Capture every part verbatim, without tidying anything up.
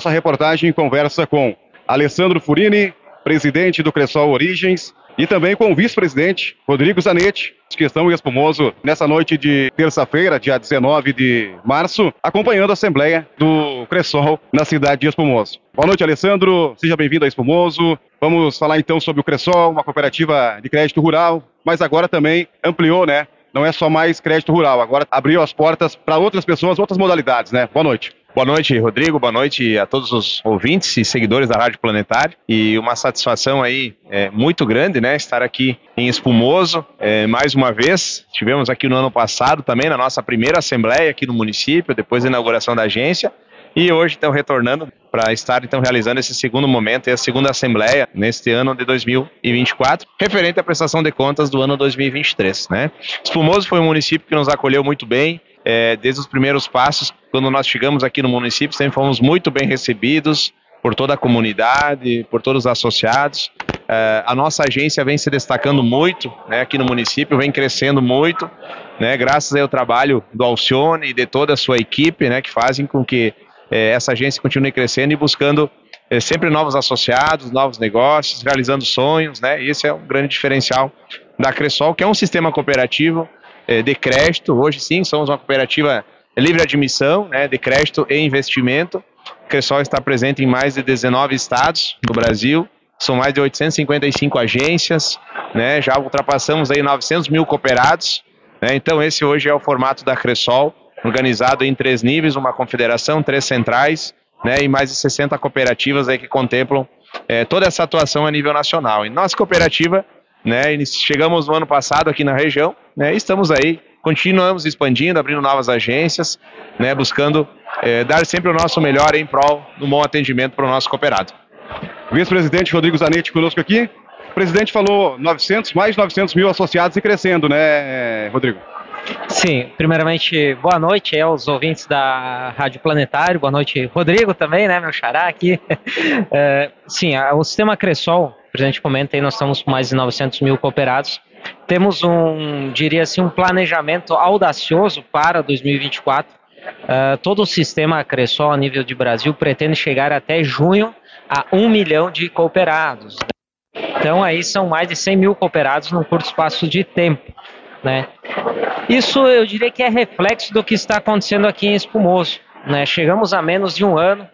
nossa reportagem conversa com Alessandro Furini, presidente do Cressol Origens, e também com o vice-presidente Rodrigo Zanetti, que estão em Espumoso nessa noite de terça-feira, dia dezenove de março, acompanhando a Assembleia do Cressol na cidade de Espumoso. Boa noite, Alessandro. Seja bem-vindo a Espumoso. Vamos falar então sobre o Cressol, uma cooperativa de crédito rural, mas agora também ampliou, né? Não é só mais crédito rural, agora abriu as portas para outras pessoas, outras modalidades, né? Boa noite. Boa noite, Rodrigo. Boa noite a todos os ouvintes e seguidores da Rádio Planetário. E uma satisfação aí é, muito grande, né? Estar aqui em Espumoso é, mais uma vez. Estivemos aqui no ano passado também, na nossa primeira assembleia aqui no município, depois da inauguração da agência. E hoje estão retornando para estar então realizando esse segundo momento e a segunda assembleia neste ano de dois mil e vinte e quatro, referente à prestação de contas do ano dois mil e vinte e três, né? Espumoso foi um município que nos acolheu muito bem. É, desde os primeiros passos, quando nós chegamos aqui no município, sempre fomos muito bem recebidos por toda a comunidade, por todos os associados. É, a nossa agência vem se destacando muito, né, aqui no município, vem crescendo muito, né, graças ao trabalho do Alcione e de toda a sua equipe, né, que fazem com que é, essa agência continue crescendo e buscando é, sempre novos associados, novos negócios, realizando sonhos, né, e esse é um grande diferencial da Cressol, que é um sistema cooperativo de crédito. Hoje sim, somos uma cooperativa livre admissão, né, de crédito e investimento. O Cressol está presente em mais de dezenove estados do Brasil, são mais de oitocentas e cinquenta e cinco agências, né, já ultrapassamos aí novecentos mil cooperados, né, então esse hoje é o formato da Cressol, organizado em três níveis, uma confederação, três centrais, né, e mais de sessenta cooperativas aí que contemplam é, toda essa atuação a nível nacional. E nossa cooperativa, né, chegamos no ano passado aqui na região, né, estamos aí, continuamos expandindo, abrindo novas agências, né, buscando é, dar sempre o nosso melhor em prol do bom atendimento para o nosso cooperado. Vice-presidente Rodrigo Zanetti conosco aqui. O presidente falou novecentos, mais de novecentos mil associados e crescendo, né, Rodrigo? Sim, primeiramente, boa noite aos ouvintes da Rádio Planetário, boa noite, Rodrigo também, né, meu xará aqui. É, sim, o sistema Cressol, o presidente comenta aí, nós estamos com mais de novecentos mil cooperados. Temos um, diria assim, um planejamento audacioso para dois mil e vinte e quatro. Uh, todo o sistema Cressol a nível de Brasil pretende chegar até junho a um milhão de cooperados. Então aí são mais de cem mil cooperados num curto espaço de tempo, né? Isso eu diria que é reflexo do que está acontecendo aqui em Espumoso, né? Chegamos a menos de um ano,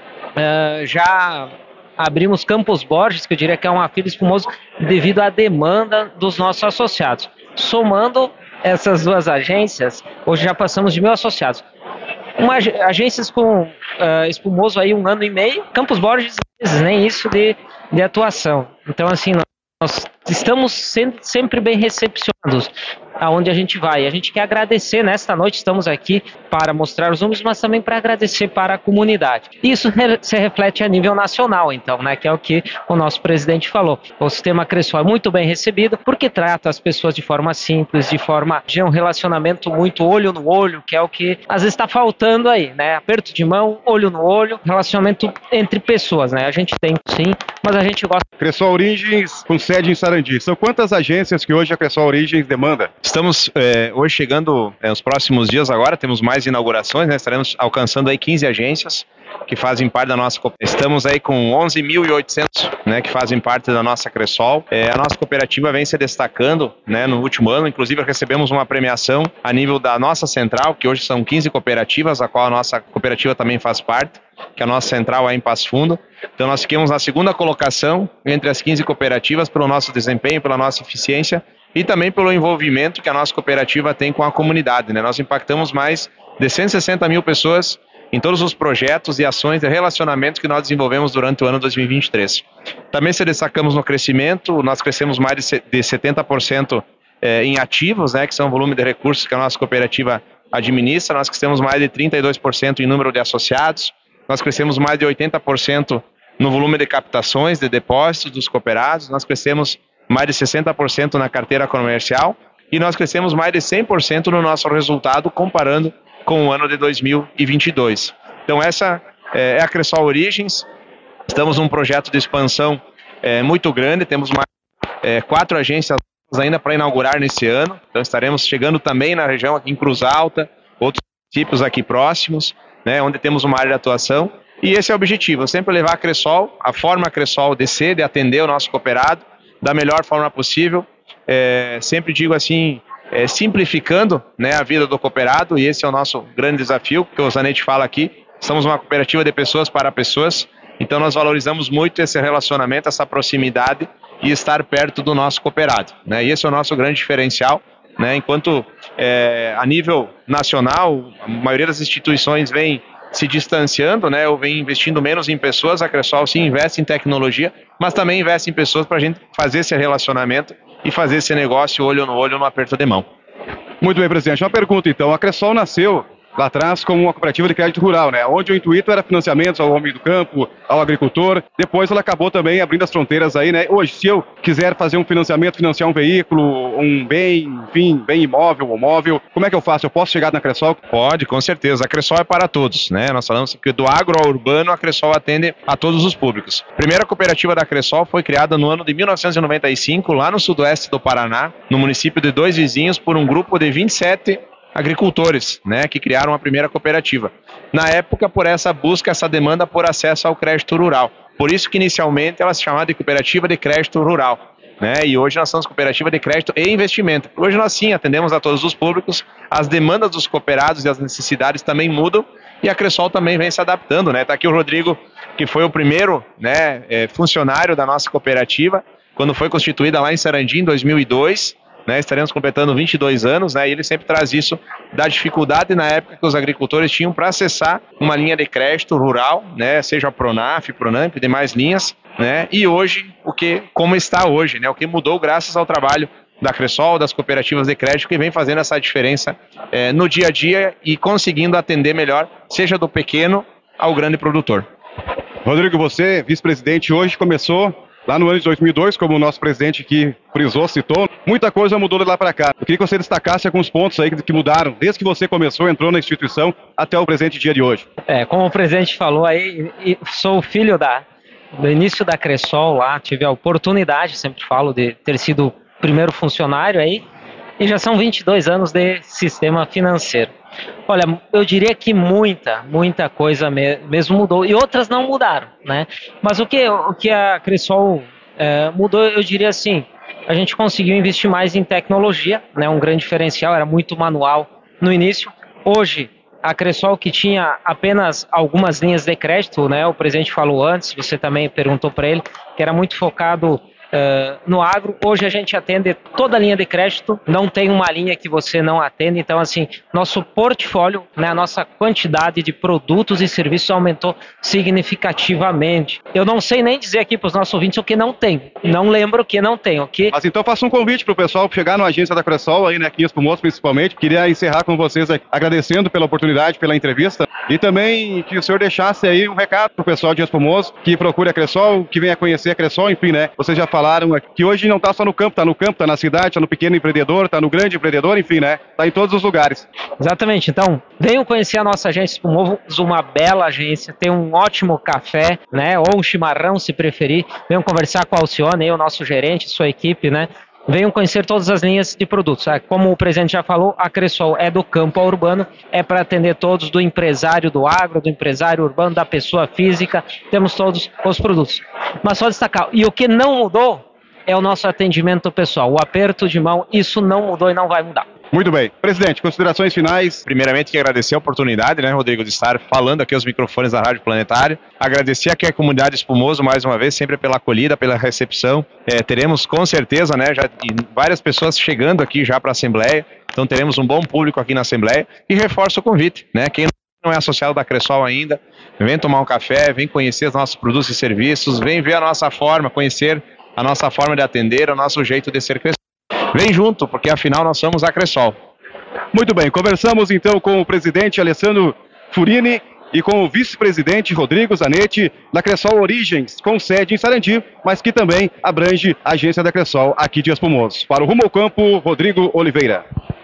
uh, já abrimos Campos Borges, que eu diria que é uma fila Espumoso devido à demanda dos nossos associados. Somando essas duas agências, hoje já passamos de mil associados. Uma, agências com uh, Espumoso aí um ano e meio, Campos Borges nem isso de, de atuação. Então assim, nós, nós estamos sendo sempre bem recepcionados aonde a gente vai. A gente quer agradecer, nesta noite estamos aqui para mostrar os números, mas também para agradecer para a comunidade. Isso re- se reflete a nível nacional, então, né, que é o que o nosso presidente falou. O sistema Cressol é muito bem recebido porque trata as pessoas de forma simples, de forma de um relacionamento muito olho no olho, que é o que às vezes está faltando aí, né? Aperto de mão, olho no olho, relacionamento entre pessoas, né? A gente tem sim, mas a gente gosta. Cressol Origens com sede em Sarandi. São quantas agências que hoje a Cressol Origens demanda? Estamos é, hoje chegando, é, nos próximos dias agora, temos mais inaugurações, né? Estaremos alcançando aí quinze agências que fazem parte da nossa cooperativa. Estamos aí com onze mil e oitocentos, né, que fazem parte da nossa Cressol. É, a nossa cooperativa vem se destacando, né, no último ano, inclusive recebemos uma premiação a nível da nossa central, que hoje são quinze cooperativas, a qual a nossa cooperativa também faz parte, que a nossa central é em Passo Fundo. Então nós ficamos na segunda colocação entre as quinze cooperativas pelo nosso desempenho, pela nossa eficiência e também pelo envolvimento que a nossa cooperativa tem com a comunidade, né? Nós impactamos mais de cento e sessenta mil pessoas em todos os projetos e ações de relacionamento que nós desenvolvemos durante o ano dois mil e vinte e três. Também se destacamos no crescimento, nós crescemos mais de setenta por cento em ativos, né, que são o volume de recursos que a nossa cooperativa administra, nós crescemos mais de trinta e dois por cento em número de associados, nós crescemos mais de oitenta por cento no volume de captações, de depósitos dos cooperados, nós crescemos mais de sessenta por cento na carteira comercial e nós crescemos mais de cem por cento no nosso resultado comparando com o ano de dois mil e vinte e dois. Então essa é a Cressol Origens, estamos num projeto de expansão é, muito grande, temos mais é, quatro agências ainda para inaugurar nesse ano, então estaremos chegando também na região aqui em Cruz Alta, outros municípios aqui próximos, né, onde temos uma área de atuação, E esse é o objetivo, sempre levar a Cressol, a forma Cressol de ser, de atender o nosso cooperado da melhor forma possível. É, sempre digo assim, é, simplificando, né, a vida do cooperado, e esse é o nosso grande desafio, que o Zanetti fala aqui. Somos uma cooperativa de pessoas para pessoas, então nós valorizamos muito esse relacionamento, essa proximidade e estar perto do nosso cooperado, né? E esse é o nosso grande diferencial, né? Enquanto é, a nível nacional, a maioria das instituições vem se distanciando, né, ou vem investindo menos em pessoas, a Cressol sim investe em tecnologia, mas também investe em pessoas para a gente fazer esse relacionamento e fazer esse negócio olho no olho, no aperto de mão. Muito bem, presidente. Uma pergunta, então. A Cressol nasceu lá atrás como uma cooperativa de crédito rural, né? Onde o intuito era financiamentos ao homem do campo, ao agricultor. Depois ela acabou também abrindo as fronteiras aí, né? Hoje, se eu quiser fazer um financiamento, financiar um veículo, um bem, enfim, bem imóvel ou móvel, como é que eu faço? Eu posso chegar na Cressol? Pode, com certeza. A Cressol é para todos, né? Nós falamos que do agro ao urbano, a Cressol atende a todos os públicos. A primeira cooperativa da Cressol foi criada no ano de mil novecentos e noventa e cinco, lá no sudoeste do Paraná, no município de Dois Vizinhos, por um grupo de vinte e sete agricultores, né, que criaram a primeira cooperativa. Na época, por essa busca, essa demanda por acesso ao crédito rural. Por isso que inicialmente ela se chamava de Cooperativa de Crédito Rural, né, e hoje nós somos Cooperativa de Crédito e Investimento. Hoje nós sim atendemos a todos os públicos, as demandas dos cooperados e as necessidades também mudam, e a Cressol também vem se adaptando, né. Tá aqui o Rodrigo, que foi o primeiro, né, é, funcionário da nossa cooperativa, quando foi constituída lá em Sarandi, em dois mil e dois, né, estaremos completando vinte e dois anos, né, e ele sempre traz isso da dificuldade na época que os agricultores tinham para acessar uma linha de crédito rural, né, seja a Pronaf, Pronamp e demais linhas, né, e hoje, o que, como está hoje, né, o que mudou graças ao trabalho da Cressol, das cooperativas de crédito, que vem fazendo essa diferença é, no dia a dia e conseguindo atender melhor, seja do pequeno ao grande produtor. Rodrigo, você, vice-presidente, hoje começou lá no ano de dois mil e dois, como o nosso presidente aqui frisou, citou, muita coisa mudou de lá para cá. Eu queria que você destacasse alguns pontos aí que mudaram, desde que você começou, entrou na instituição, até o presente dia de hoje. É, como o presidente falou aí, sou filho da, do início da Cressol lá, tive a oportunidade, sempre falo, de ter sido o primeiro funcionário aí, e já são vinte e dois anos de sistema financeiro. Olha, eu diria que muita, muita coisa mesmo mudou, e outras não mudaram, né? Mas o que, o que a Cressol é, mudou, eu diria assim, a gente conseguiu investir mais em tecnologia, né? Um grande diferencial, era muito manual no início. Hoje, a Cressol, que tinha apenas algumas linhas de crédito, né? O presidente falou antes, você também perguntou para ele, que era muito focado Uh, no agro. Hoje a gente atende toda a linha de crédito, não tem uma linha que você não atende, então assim, nosso portfólio, né, a nossa quantidade de produtos e serviços aumentou significativamente. Eu não sei nem dizer aqui para os nossos ouvintes o que não tem, não lembro o que não tem, ok? Mas então faça um convite para o pessoal chegar na agência da Cressol, aí, né, aqui em Espumoso principalmente. Queria encerrar com vocês aqui, agradecendo pela oportunidade, pela entrevista, e também que o senhor deixasse aí um recado para o pessoal de Espumoso, que procure a Cressol, que venha conhecer a Cressol, enfim, né, vocês já falaram que hoje não está só no campo, está no campo, está na cidade, está no pequeno empreendedor, está no grande empreendedor, enfim, né? Está em todos os lugares. Exatamente. Então, venham conhecer a nossa agência Espumoso, uma bela agência, tem um ótimo café, né? Ou um chimarrão, se preferir. Venham conversar com a Alcione, o nosso gerente, sua equipe, né? Venham conhecer todas as linhas de produtos. Como o presidente já falou, a Cressol é do campo ao urbano, é para atender todos, do empresário do agro, do empresário urbano, da pessoa física, temos todos os produtos. Mas só destacar, e o que não mudou é o nosso atendimento pessoal, o aperto de mão, isso não mudou e não vai mudar. Muito bem. Presidente, considerações finais. Primeiramente, quero agradecer a oportunidade, né, Rodrigo, de estar falando aqui aos microfones da Rádio Planetário. Agradecer aqui a comunidade Espumoso, mais uma vez, sempre pela acolhida, pela recepção. É, teremos, com certeza, né, já várias pessoas chegando aqui já para a Assembleia, então teremos um bom público aqui na Assembleia. E reforço o convite, né, quem não é associado da Cressol ainda, vem tomar um café, vem conhecer os nossos produtos e serviços, vem ver a nossa forma, conhecer a nossa forma de atender, o nosso jeito de ser Cressol. Vem junto, porque afinal nós somos a Cressol. Muito bem, conversamos então com o presidente Alessandro Furini e com o vice-presidente Rodrigo Zanetti da Cressol Origens, com sede em Sarandi, mas que também abrange a agência da Cressol aqui de Espumoso. Para o Rumo ao Campo, Rodrigo Oliveira.